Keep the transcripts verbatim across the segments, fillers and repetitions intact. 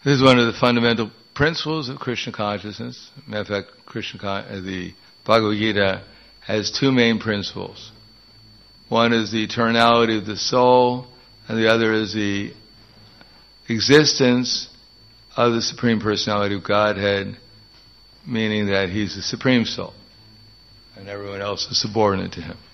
This is one of the fundamental principles of Krishna consciousness. Matter of fact, Krishna, the Bhagavad Gita has two main principles. One is the eternality of the soul, and the other is the existence of the Supreme Personality of Godhead, meaning that He's the Supreme Soul, and everyone else is subordinate to Him.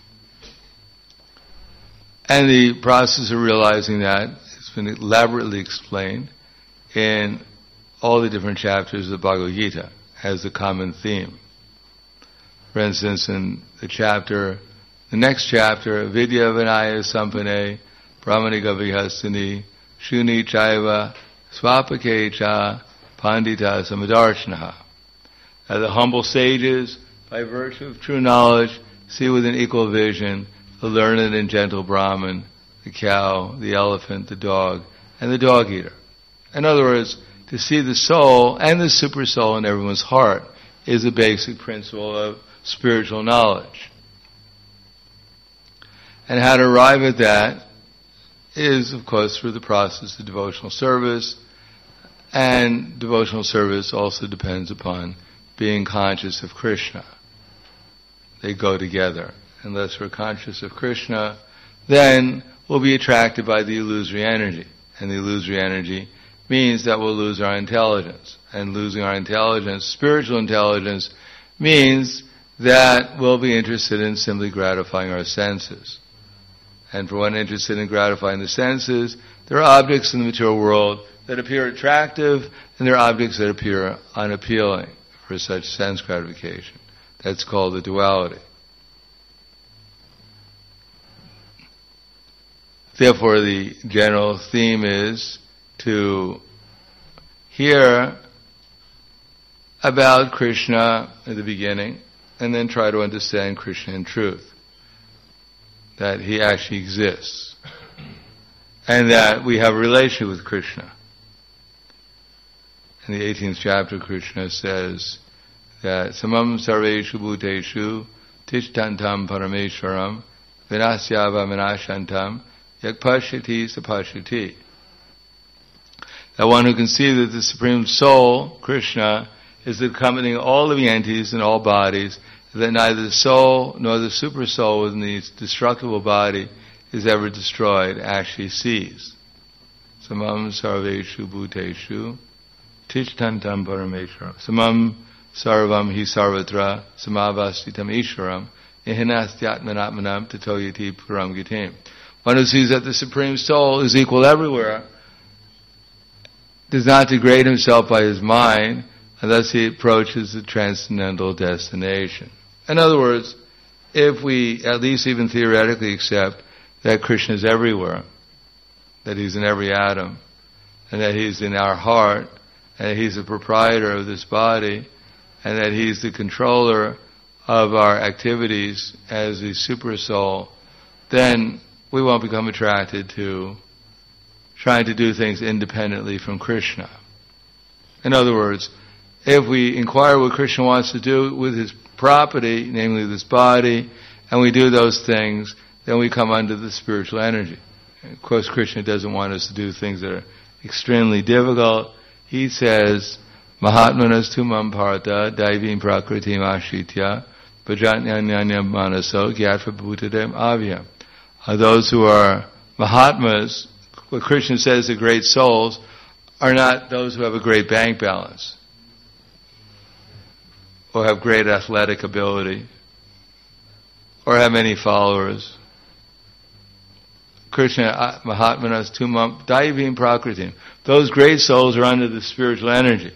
And the process of realizing that has been elaborately explained in all the different chapters of the Bhagavad Gita as a common theme. For instance, in the chapter, the next chapter, Vidya Vinaya Sampane, Brahmaniga Vihastini, Shuni Chaiva, Swapake Cha, Pandita Samadarshanaha. Now the humble sages, by virtue of true knowledge, see with an equal vision the learned and gentle Brahmin, the cow, the elephant, the dog, and the dog eater. In other words, to see the soul and the super soul in everyone's heart is a basic principle of spiritual knowledge. And how to arrive at that is, of course, through the process of devotional service, and devotional service also depends upon being conscious of Krishna. They go together. Unless we're conscious of Krishna, then we'll be attracted by the illusory energy. And the illusory energy means that we'll lose our intelligence. And losing our intelligence, spiritual intelligence, means that we'll be interested in simply gratifying our senses. And for one interested in gratifying the senses, there are objects in the material world that appear attractive, and there are objects that appear unappealing for such sense gratification. That's called the duality. Therefore, the general theme is to hear about Krishna at the beginning, and then try to understand Krishna in truth. That He actually exists. And that we have a relation with Krishna. In the eighteenth chapter, Krishna says that Samam Sarveshu Bhuteshu Tishtantam Parameshwaram Vinasyava Vinashantam Yak Pashyati Sapashyati. That one who can see that the Supreme Soul, Krishna, is accompanying all living entities in all bodies, that neither the soul nor the super soul within the destructible body is ever destroyed, actually sees. Samam Sarveshu Bhuteshu Tishtantam Parameshwaram. Samam Sarvam Hi Sarvatra Samavastitam Ishwaram Ihinastyatmanatmanam Tatoyati Puram Gitim. One who sees that the Supreme Soul is equal everywhere, does not degrade himself by his mind, and thus he approaches the transcendental destination. In other words, if we at least even theoretically accept that Krishna is everywhere, that He's in every atom, and that He's in our heart, and that He's the proprietor of this body, and that He's the controller of our activities as the super soul, then we won't become attracted to trying to do things independently from Krishna. In other words, if we inquire what Krishna wants to do with His property, namely this body, and we do those things, then we come under the spiritual energy. And of course, Krishna doesn't want us to do things that are extremely difficult. He says, Mahatmanas tumam parata daivim prakritim ashritya bhajanyanyanya manaso gyatva bhutadem avya. Those who are Mahatmas, what Krishna says the great souls, are not those who have a great bank balance, or have great athletic ability, or have many followers. Krishna, Mahatmanas, Tumam, Daivim Prakritim. Those great souls are under the spiritual energy.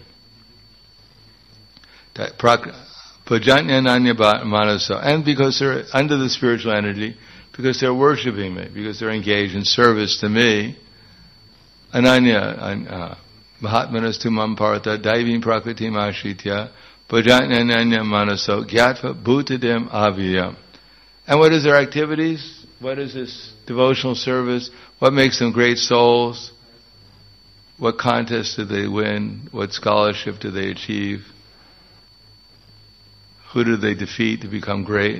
Pajanya Manasa. And because they're under the spiritual energy, because they're worshipping me, because they're engaged in service to me, Ananya, Mahatmanas Tumam Parata, Daivim Prakritim Ashritya, Pajanya Manaso, Gyatva Bhutadem Aviyam. And what is their activities? What is this devotional service? What makes them great souls? What contests do they win? What scholarship do they achieve? Who do they defeat to become great?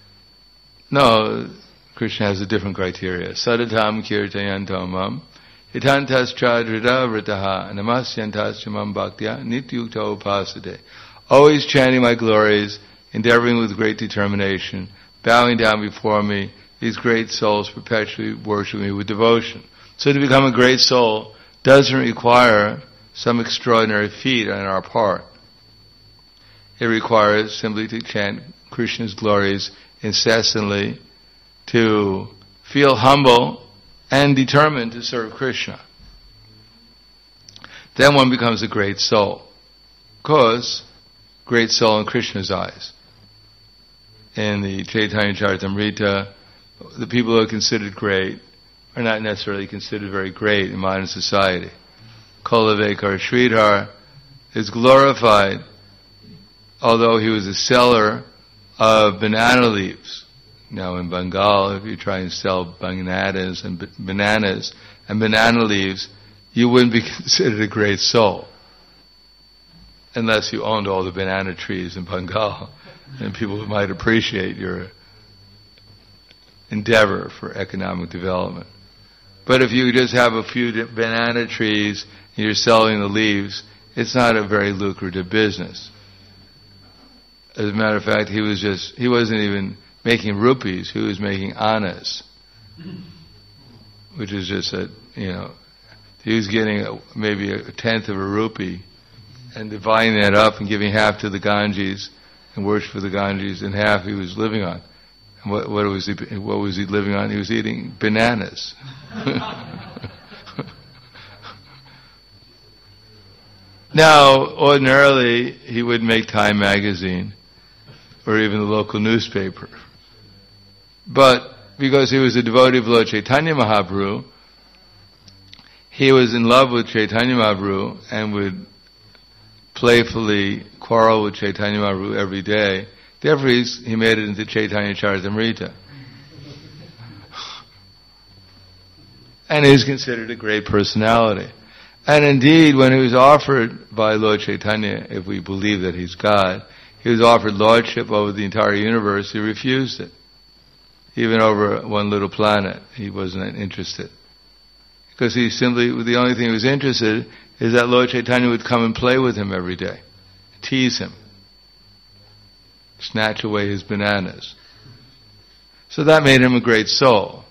No, Krishna has a different criteria. Sadatam kirtayantamam Hitantas chadrida vritaha namasyantas chamam bhaktya nityukta upasate. Always chanting my glories, endeavoring with great determination, bowing down before me, these great souls perpetually worship me with devotion. So to become a great soul doesn't require some extraordinary feat on our part. It requires simply to chant Krishna's glories incessantly, to feel humble and determined to serve Krishna. Then one becomes a great soul. Of course, great soul in Krishna's eyes. In the Chaitanya Charitamrita, the people who are considered great are not necessarily considered very great in modern society. Kulavekar Sridhar is glorified, although he was a seller of banana leaves. Now in Bengal, if you try and sell bananas and b- bananas and banana leaves, you wouldn't be considered a great soul. Unless you owned all the banana trees in Bengal, and people might appreciate your endeavor for economic development. But if you just have a few banana trees and you're selling the leaves, it's not a very lucrative business. As a matter of fact, he was just, he wasn't even making rupees, he was making annas. Which is just a, you know, he was getting a, maybe a tenth of a rupee and dividing that up and giving half to the Ganges and worship for the Ganges, and half he was living on. And what, what was he, what was he living on? He was eating bananas. Now, ordinarily, he would make Time magazine or even the local newspaper. But because he was a devotee of Lord Chaitanya Mahaprabhu, he was in love with Chaitanya Mahaprabhu and would playfully quarrel with Chaitanya Mahaprabhu every day. Therefore, he's, he made it into Chaitanya Charitamrita. And he's considered a great personality. And indeed, when he was offered by Lord Chaitanya, if we believe that he's God, he was offered lordship over the entire universe, he refused it. Even over one little planet, he wasn't interested. Because he simply, the only thing he was interested in is that Lord Chaitanya would come and play with him every day, tease him, snatch away his bananas. So that made him a great soul.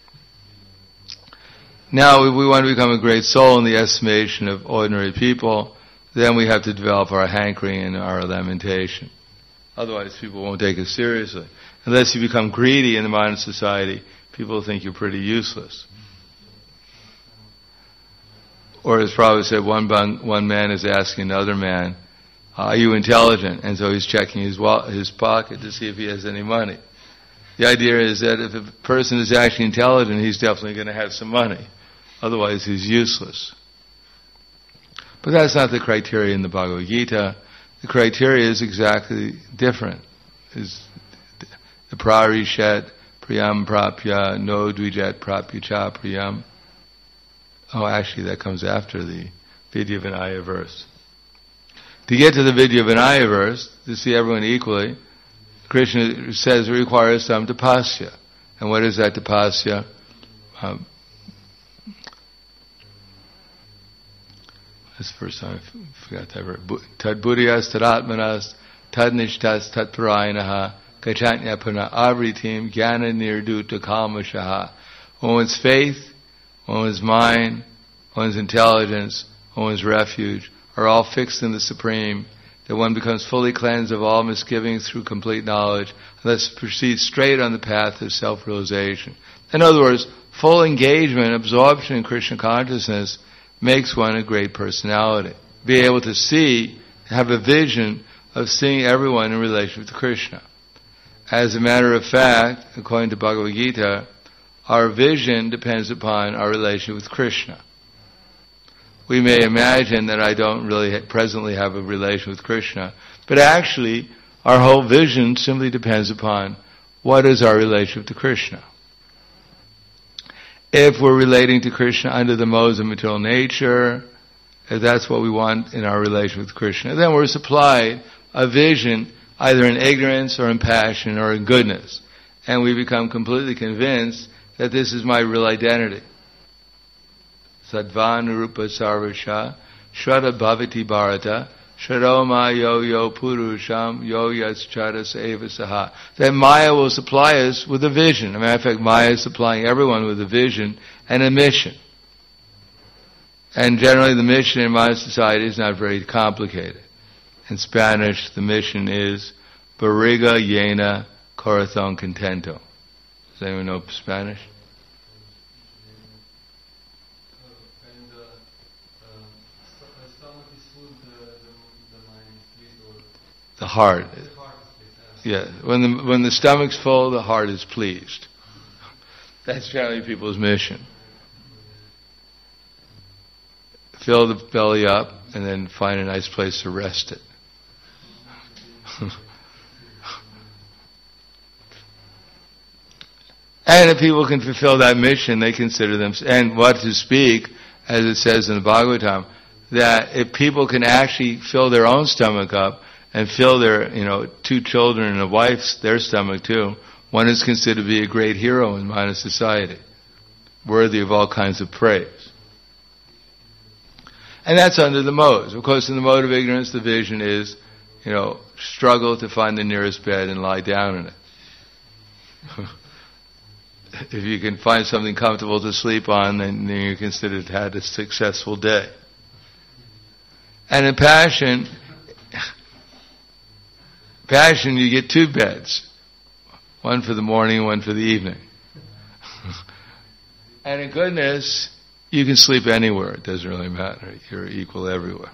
Now, if we want to become a great soul in the estimation of ordinary people, then we have to develop our hankering and our lamentation. Otherwise, people won't take us seriously. Unless you become greedy in the modern society, people think you're pretty useless. Or as Prabhupada said, one, bun, one man is asking another man, are you intelligent? And so he's checking his wa- his pocket to see if he has any money. The idea is that if a person is actually intelligent, he's definitely going to have some money. Otherwise, he's useless. But that's not the criteria in the Bhagavad Gita. The criteria is exactly different. Is the prarishat priyam prapya no dvijat prapya cha priyam. Oh, actually, that comes after the Vidya Vinaya verse. To get to the Vidya Vinaya verse, to see everyone equally, Krishna says it requires some tapasya. And what is that tapasya? Um, That's the first time I forgot that word. Tad buddhiyas tadatmanas tad nishtas tat parayanaha kachanya puna avritim jnana nirduta kalmashaha. One's faith, one's mind, one's intelligence, one's refuge are all fixed in the Supreme, that one becomes fully cleansed of all misgivings through complete knowledge, and thus proceeds straight on the path of self-realization. In other words, full engagement, absorption in Krishna consciousness makes one a great personality. Be able to see, have a vision of seeing everyone in relation to Krishna. As a matter of fact, according to Bhagavad Gita, our vision depends upon our relation with Krishna. We may imagine that I don't really ha- presently have a relation with Krishna, but actually our whole vision simply depends upon what is our relation to Krishna. If we're relating to Krishna under the modes of material nature, if that's what we want in our relation with Krishna, then we're supplied a vision either in ignorance or in passion or in goodness. And we become completely convinced that this is my real identity. Sadvanurupa Sarvasha, Shraddha Bhavati Bharata, Shradoma Yo Yo Purusham, Yo Yascharas Eva Saha. That Maya will supply us with a vision. As a matter of fact, Maya is supplying everyone with a vision and a mission. And generally the mission in Maya society is not very complicated. In Spanish, the mission is Barriga Llena, Corazón Contento. Does anyone know Spanish? The heart. Yeah. When the when the stomach's full, the heart is pleased. That's generally people's mission. Fill the belly up and then find a nice place to rest it. And if people can fulfill that mission, they consider them, and what to speak, as it says in the Bhagavatam, that if people can actually fill their own stomach up, and fill their, you know, two children and a wife's, their stomach too, one is considered to be a great hero in Maya society, worthy of all kinds of praise. And that's under the modes. Of course, in the mode of ignorance, the vision is, you know, struggle to find the nearest bed and lie down in it. If you can find something comfortable to sleep on, then you consider it had a successful day. And in passion, Passion, you get two beds. One for the morning, one for the evening. And in goodness, you can sleep anywhere. It doesn't really matter. You're equal everywhere.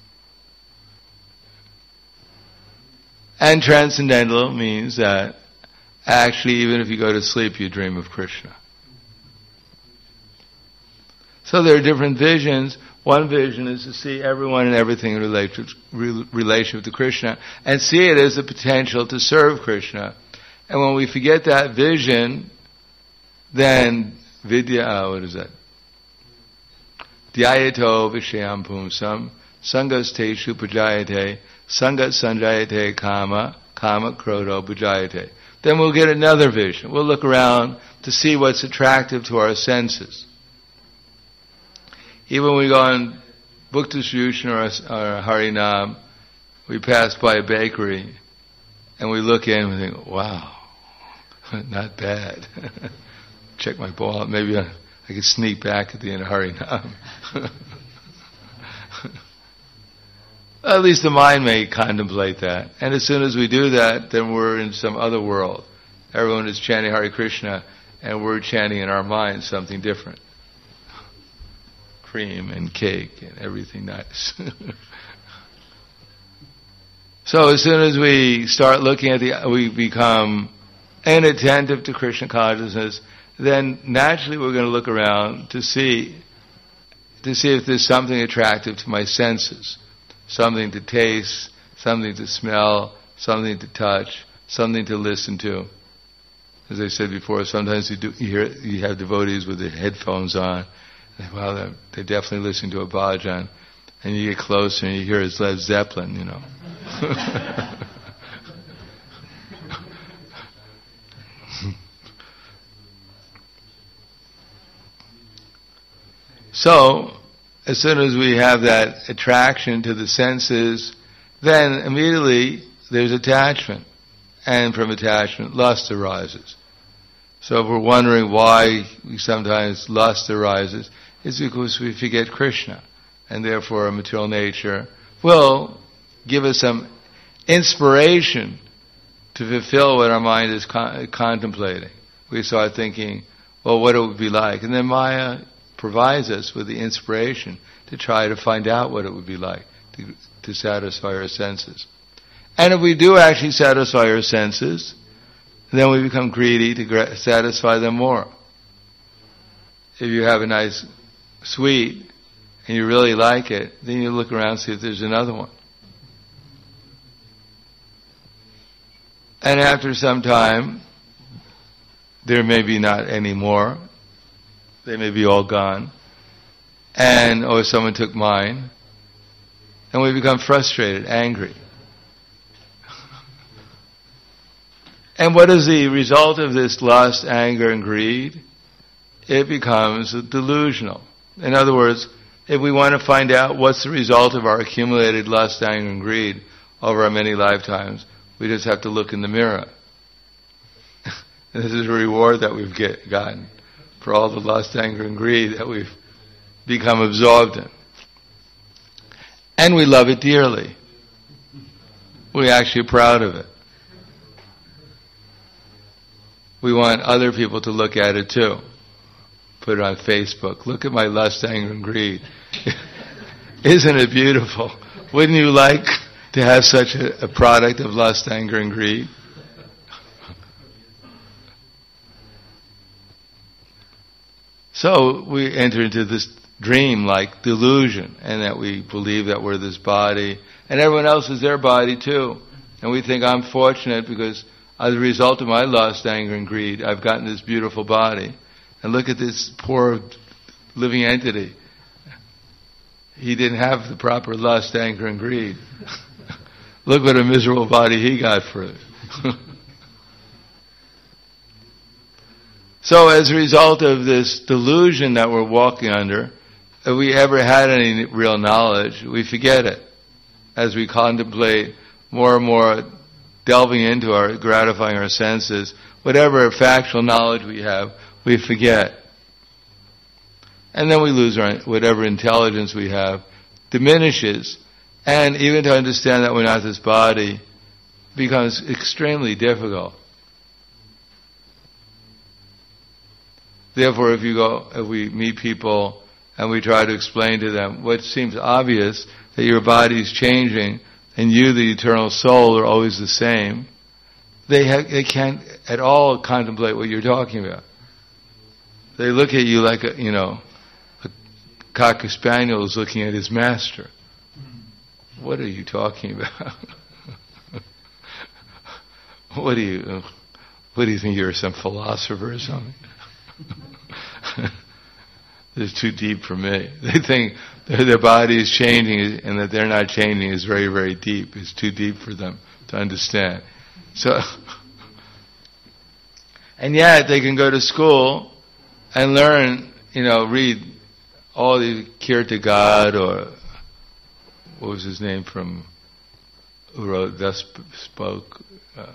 And transcendental means that actually, even if you go to sleep, you dream of Krishna. So there are different visions. One vision is to see everyone and everything in relation to Krishna and see it as a potential to serve Krishna. And when we forget that vision, then vidya, uh, what is that? Dhyayato vishayam pumsam, sangas teshu pujayate, sangat sanjayate kama, kama kroto pujayate. Then we'll get another vision. We'll look around to see what's attractive to our senses. Even when we go on book distribution or, or Harinam, we pass by a bakery and we look in and we think, wow, not bad. Check my ball. Maybe I, I could sneak back at the end of Harinam. At least the mind may contemplate that. And as soon as we do that, then we're in some other world. Everyone is chanting Hare Krishna and we're chanting in our minds something different. Cream and cake and everything nice. So as soon as we start looking at the, we become inattentive to Krishna consciousness, then naturally we're going to look around to see, to see if there's something attractive to my senses. Something to taste, something to smell, something to touch, something to listen to. As I said before, sometimes you, do, you hear you have devotees with their headphones on. Well, they're, they're definitely listening to a bhajan. And you get closer and you hear it's Led Zeppelin, you know. So, as soon as we have that attraction to the senses, then immediately there's attachment. And from attachment, lust arises. So if we're wondering why we sometimes lust arises, it's because we forget Krishna. And therefore our material nature will give us some inspiration to fulfill what our mind is con- contemplating. We start thinking, well, what it would be like. And then Maya provides us with the inspiration to try to find out what it would be like to, to satisfy our senses. And if we do actually satisfy our senses, then we become greedy to gra- satisfy them more. If you have a nice sweet and you really like it, then you look around and see if there's another one. And after some time, there may be not any more. They may be all gone. And, or someone took mine. And we become frustrated, angry. And what is the result of this lust, anger, and greed? It becomes delusional. In other words, if we want to find out what's the result of our accumulated lust, anger, and greed over our many lifetimes, we just have to look in the mirror. This is a reward that we've get, gotten for all the lust, anger, and greed that we've become absorbed in. And we love it dearly. We're actually proud of it. We want other people to look at it too. Put it on Facebook. Look at my lust, anger, and greed. Isn't it beautiful? Wouldn't you like to have such a, a product of lust, anger, and greed? So we enter into this dream-like delusion, and that we believe that we're this body, and everyone else is their body too. And we think, I'm fortunate because as a result of my lust, anger, and greed, I've gotten this beautiful body. And look at this poor living entity. He didn't have the proper lust, anger, and greed. Look what a miserable body he got for it. So as a result of this delusion that we're walking under, if we ever had any real knowledge, we forget it. As we contemplate more and more delving into our, gratifying our senses, whatever factual knowledge we have, we forget. And then we lose our, whatever intelligence we have, diminishes. And even to understand that we're not this body becomes extremely difficult. Therefore, if you go, if we meet people and we try to explain to them what seems obvious, that your body is changing and you, the eternal soul, are always the same, they ha- they can't at all contemplate what you're talking about. They look at you like a, you know, a cocker spaniel is looking at his master. What are you talking about? What do you, what do you think, you're some philosopher or something? It's too deep for me. They think that their body is changing and that they're not changing is very, very deep. It's too deep for them to understand. So, and yet they can go to school and learn, you know, read all the Kierkegaard, or what was his name from, who wrote Thus Spoke, uh,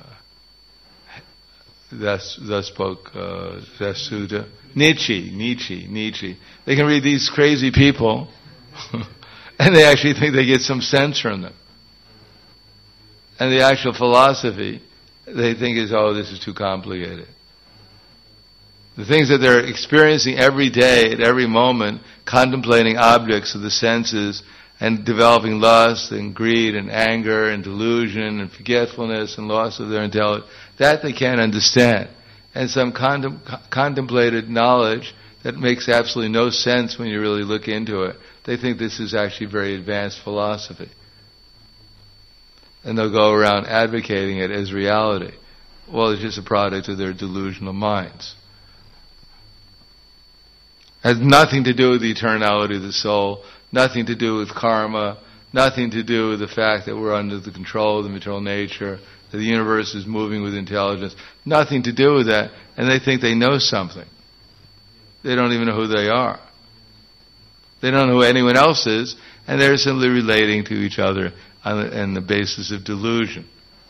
Thus, thus spoke uh, Zasuda. Nietzsche, Nietzsche, Nietzsche. They can read these crazy people, and they actually think they get some sense from them. And the actual philosophy, they think is, oh, this is too complicated. The things that they're experiencing every day, at every moment, contemplating objects of the senses, and developing lust and greed and anger and delusion and forgetfulness and loss of their intelligence, that they can't understand. And some contem- contemplated knowledge that makes absolutely no sense when you really look into it, they think this is actually very advanced philosophy. And they'll go around advocating it as reality. Well, it's just a product of their delusional minds. It has nothing to do with the eternality of the soul, nothing to do with karma, nothing to do with the fact that we're under the control of the material nature, that the universe is moving with intelligence. Nothing to do with that, and they think they know something. They don't even know who they are. They don't know who anyone else is, and they're simply relating to each other on the, on the basis of delusion.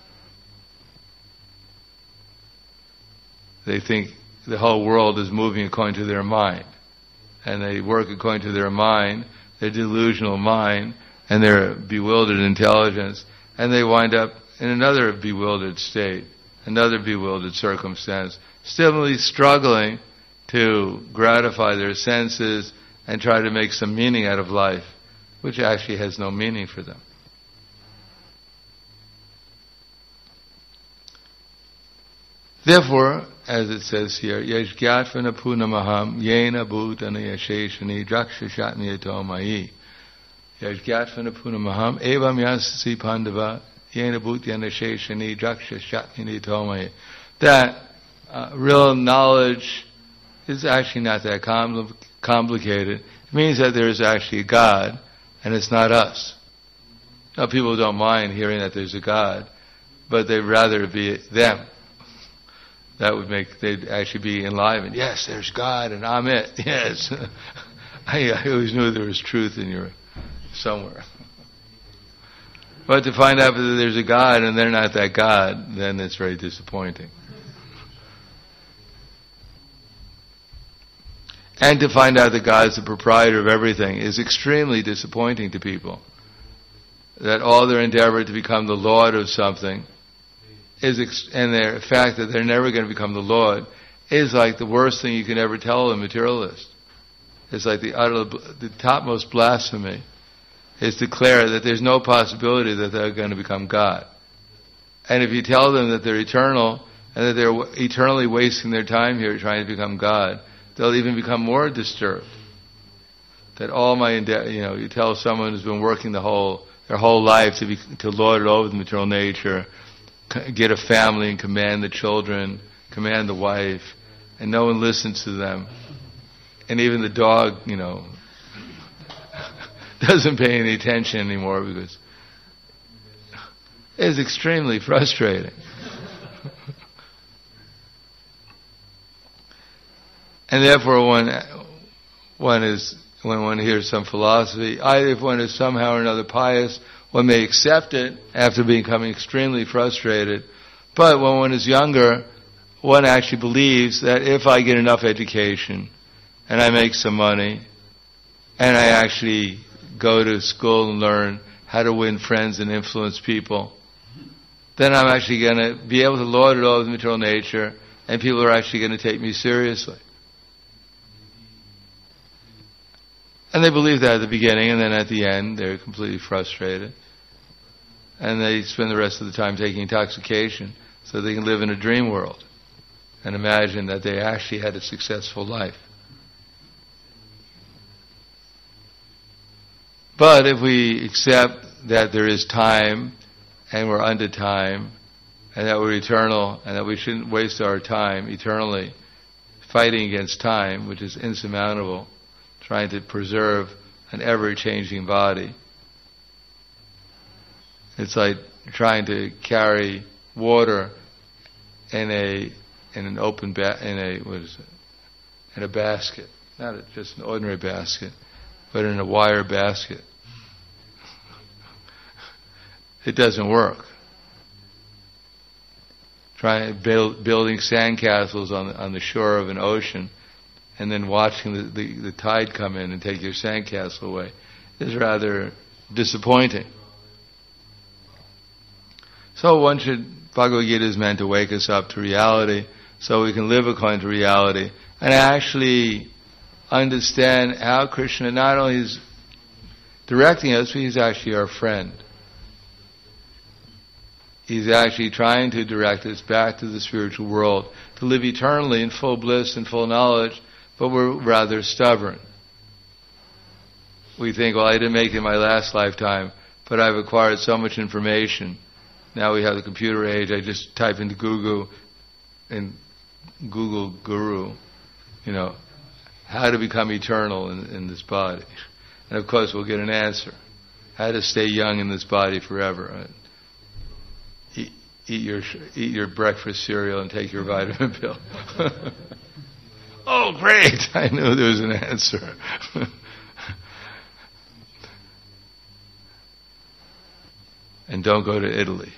They think the whole world is moving according to their mind, and they work according to their mind, their delusional mind, and their bewildered intelligence, and they wind up in another bewildered state, another bewildered circumstance, still struggling to gratify their senses and try to make some meaning out of life, which actually has no meaning for them. Therefore, as it says here, Yajgyattvana punamaham yena bhutana yasheshani drakshashatmi yatomai. Yajgyattvana punamaham evam yasasi pandava yena bhutana yasheshani drakshashatmi yatomai. That uh, real knowledge is actually not that compl- complicated. It means that there is actually a God, and it's not us. Now, people don't mind hearing that there's a God, but they'd rather it be them. That would make, they'd actually be enlivened. Yes, there's God, and I'm it. Yes. I, I always knew there was truth in your somewhere. But to find out that there's a God and they're not that God, then it's very disappointing. And to find out that God's the proprietor of everything is extremely disappointing to people. That all their endeavor to become the Lord of something is, ex- and the fact that they're never going to become the Lord is like the worst thing you can ever tell a materialist. It's like the utter, the topmost blasphemy is declare that there's no possibility that they're going to become God. And if you tell them that they're eternal and that they're w- eternally wasting their time here trying to become God, they'll even become more disturbed. That all my, ende- you know, you tell someone who's been working the whole, their whole life to be, to lord it over the material nature, c- get a family and command the children, command the wife, and no one listens to them. And even the dog, you know, doesn't pay any attention anymore because it's extremely frustrating. And therefore, one one is when one hears some philosophy, either if one is somehow or another pious, one may accept it after becoming extremely frustrated. But when one is younger, one actually believes that if I get enough education and I make some money and I actually go to school and learn how to win friends and influence people, then I'm actually going to be able to lord it over the material nature and people are actually going to take me seriously. And they believe that at the beginning, and then at the end they're completely frustrated. And they spend the rest of the time taking intoxication so they can live in a dream world and imagine that they actually had a successful life. But if we accept that there is time, and we're under time, and that we're eternal, and that we shouldn't waste our time eternally fighting against time, which is insurmountable, trying to preserve an ever-changing body. It's like trying to carry water in a in an open ba- in a what is it? In a basket, not a, just an ordinary basket, but in a wire basket. It doesn't work. Try build, building sandcastles on the, on the shore of an ocean, and then watching the, the, the tide come in and take your sandcastle away is rather disappointing. So one should, Bhagavad Gita is meant to wake us up to reality so we can live according to reality and actually understand how Krishna not only is directing us, but he's actually our friend. He's actually trying to direct us back to the spiritual world, to live eternally in full bliss and full knowledge, but we're rather stubborn. We think, well, I didn't make it in my last lifetime, but I've acquired so much information. Now we have the computer age, I just type into Google, and Google Guru, you know, how to become eternal in, in this body. And of course we'll get an answer. How to stay young in this body forever. Eat, eat your eat your breakfast cereal and take your vitamin pill. Oh, great! I knew there was an answer. And don't go to Italy.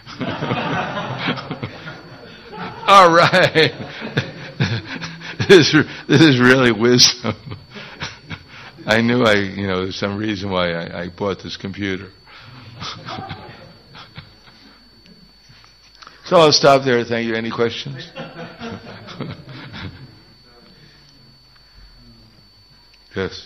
All right. This, this is really wisdom. I knew I, you know, there's some reason why I, I bought this computer. So I'll stop there. Thank you. Any questions? Yes.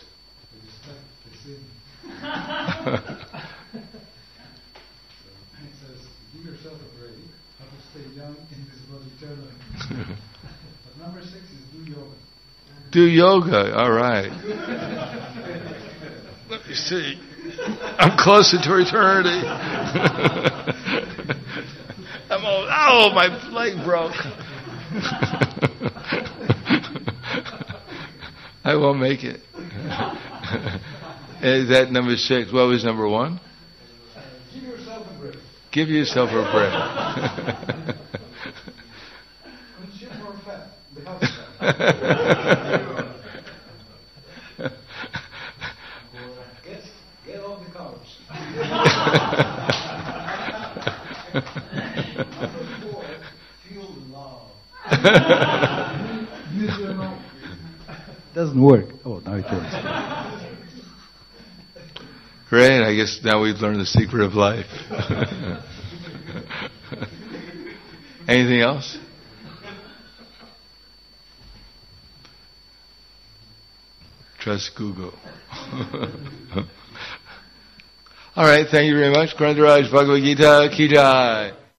Give yourself a break. How to stay young in this body eternally. But number six is do yoga. Do yoga. All right. Let me see. I'm closer to eternity. I'm all, oh, my leg broke. I won't make it. Is that number six? What was number one? Give yourself a break. Give yourself a break. Consume more fat. We have fat. Feel love. Doesn't work. Oh, now it works. Great, I guess now we've learned the secret of life. Anything else? Trust Google. All right, thank you very much. Grantharaj Bhagavad Gita Ki Jai.